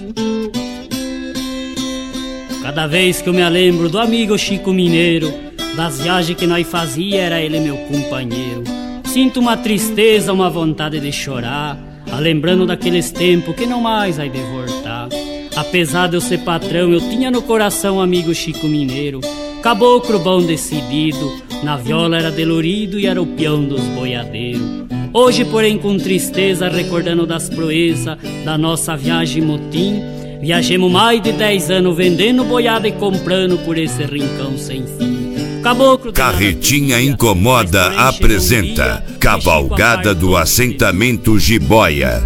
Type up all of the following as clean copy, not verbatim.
Cada vez que eu me lembro do amigo Chico Mineiro, das viagens que nós fazia, era ele meu companheiro. Sinto uma tristeza, uma vontade de chorar, lembrando daqueles tempos que não mais vai de voltar. Apesar de eu ser patrão, eu tinha no coração amigo Chico Mineiro, caboclo bom decidido, na viola era delorido e era o peão dos boiadeiros. Hoje, porém, com tristeza, recordando das proezas da nossa viagem motim, viajemos mais de 10 anos vendendo boiada e comprando por esse rincão sem fim. Caboclo Carretinha Incomoda apresenta Cavalgada do Assentamento Jiboia.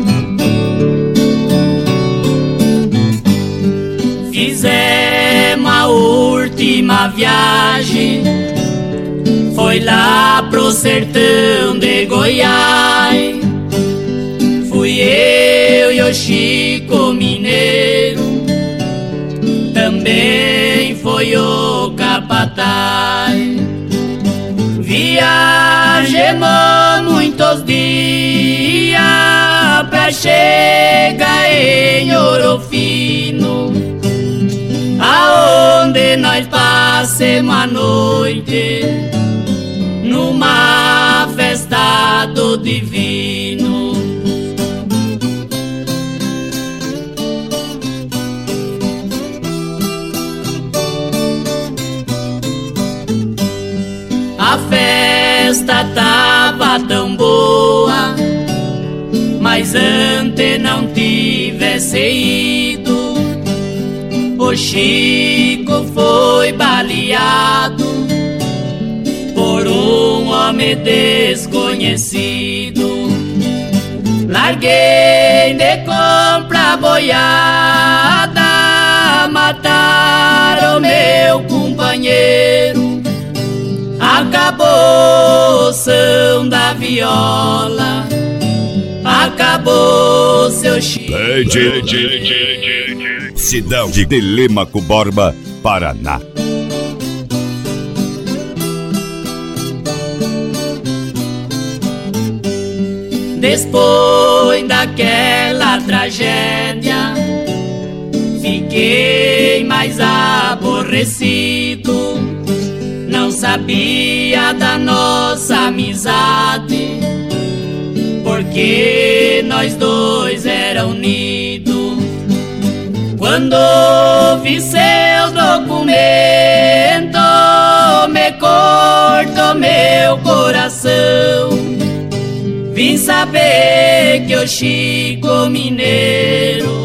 Fizemos a última viagem, foi lá pro sertão de Goiás. Fui eu e o Chico Mineiro, também foi o capataz. Viajemos muitos dias pra chegar em Ouro Fino, aonde nós passemos a noite numa festa do divino. A festa tava tão boa, mas antes não tivesse ido, o Chico foi baleado por um homem desconhecido. Larguei de comprar boiada, mataram meu companheiro. Acabou o som da viola, acabou seu Chico. Cidade de Telêmaco Borba, Paraná. Depois daquela tragédia, fiquei mais aborrecido. Não sabia da nossa amizade, porque nós dois era unidos. Quando vi seu documento, me cortou meu coração. Vim saber que o Chico Mineiro